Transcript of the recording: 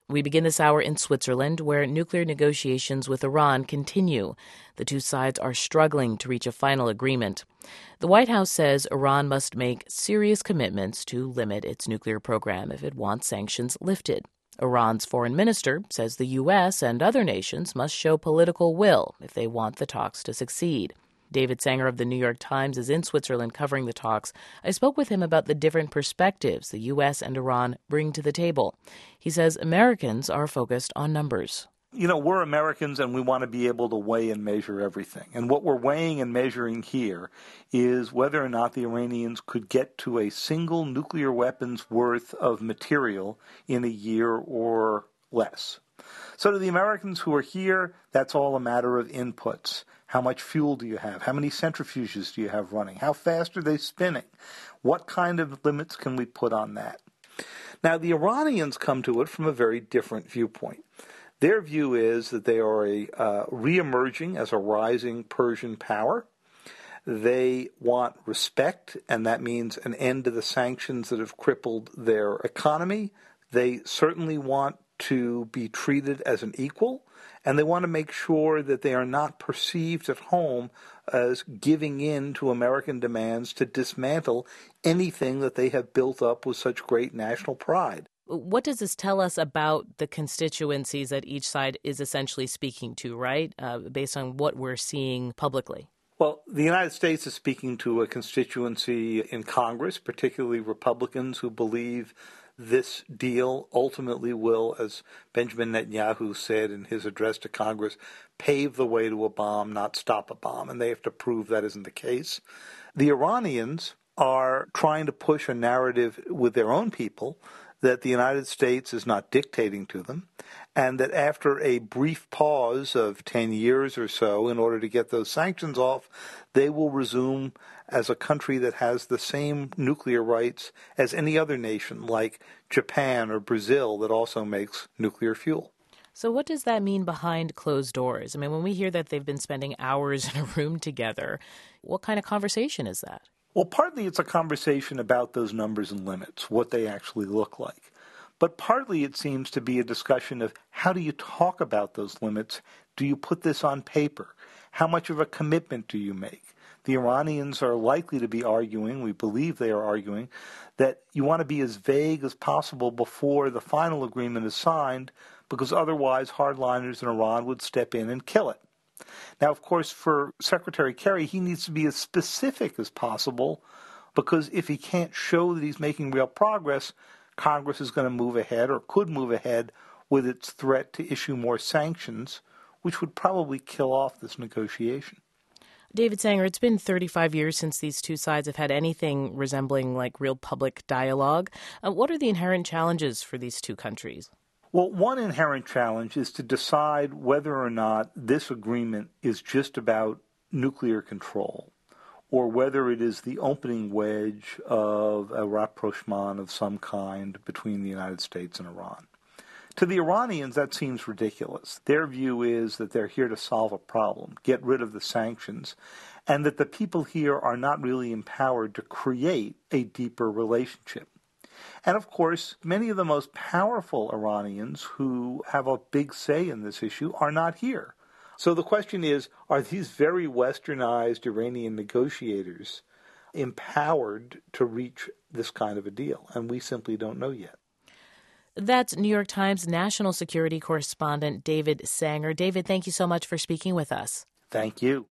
We begin this hour in Switzerland, where nuclear negotiations with Iran continue. The two sides are struggling to reach a final agreement. The White House says Iran must make serious commitments to limit its nuclear program if it wants sanctions lifted. Iran's foreign minister says the U.S. and other nations must show political will if they want the talks to succeed. David Sanger of The New York Times is in Switzerland covering the talks. I spoke with him about the different perspectives the U.S. and Iran bring to the table. He says Americans are focused on numbers. You know, we're Americans and we want to be able to weigh and measure everything. And what we're weighing and measuring here is whether or not the Iranians could get to a single nuclear weapons worth of material in a year or less. So to the Americans who are here, that's all a matter of inputs. How much fuel do you have? How many centrifuges do you have running? How fast are they spinning? What kind of limits can we put on that? Now, the Iranians come to it from a very different viewpoint. Their view is that they are re-emerging as a rising Persian power. They want respect, and that means an end to the sanctions that have crippled their economy. They certainly want to be treated as an equal, and they want to make sure that they are not perceived at home as giving in to American demands to dismantle anything that they have built up with such great national pride. What does this tell us about the constituencies that each side is essentially speaking to, right, based on what we're seeing publicly? Well, the United States is speaking to a constituency in Congress, particularly Republicans who believe this deal ultimately will, as Benjamin Netanyahu said in his address to Congress, pave the way to a bomb, not stop a bomb, and they have to prove that isn't the case. The Iranians are trying to push a narrative with their own people that the United States is not dictating to them, and that after a brief pause of 10 years or so in order to get those sanctions off, they will resume as a country that has the same nuclear rights as any other nation, like Japan or Brazil, that also makes nuclear fuel. So what does that mean behind closed doors? I mean, when we hear that they've been spending hours in a room together, what kind of conversation is that? Well, partly it's a conversation about those numbers and limits, what they actually look like. But partly it seems to be a discussion of how do you talk about those limits? Do you put this on paper? How much of a commitment do you make? The Iranians are likely to be arguing, we believe they are arguing, that you want to be as vague as possible before the final agreement is signed, because otherwise hardliners in Iran would step in and kill it. Now, of course, for Secretary Kerry, he needs to be as specific as possible, because if he can't show that he's making real progress, Congress is going to move ahead, or could move ahead, with its threat to issue more sanctions, which would probably kill off this negotiation. David Sanger, it's been 35 years since these two sides have had anything resembling like real public dialogue. What are the inherent challenges for these two countries? Well, one inherent challenge is to decide whether or not this agreement is just about nuclear control, or whether it is the opening wedge of a rapprochement of some kind between the United States and Iran. To the Iranians, that seems ridiculous. Their view is that they're here to solve a problem, get rid of the sanctions, and that the people here are not really empowered to create a deeper relationship. And of course, many of the most powerful Iranians who have a big say in this issue are not here. So the question is, are these very westernized Iranian negotiators empowered to reach this kind of a deal? And we simply don't know yet. That's New York Times national security correspondent David Sanger. David, thank you so much for speaking with us. Thank you.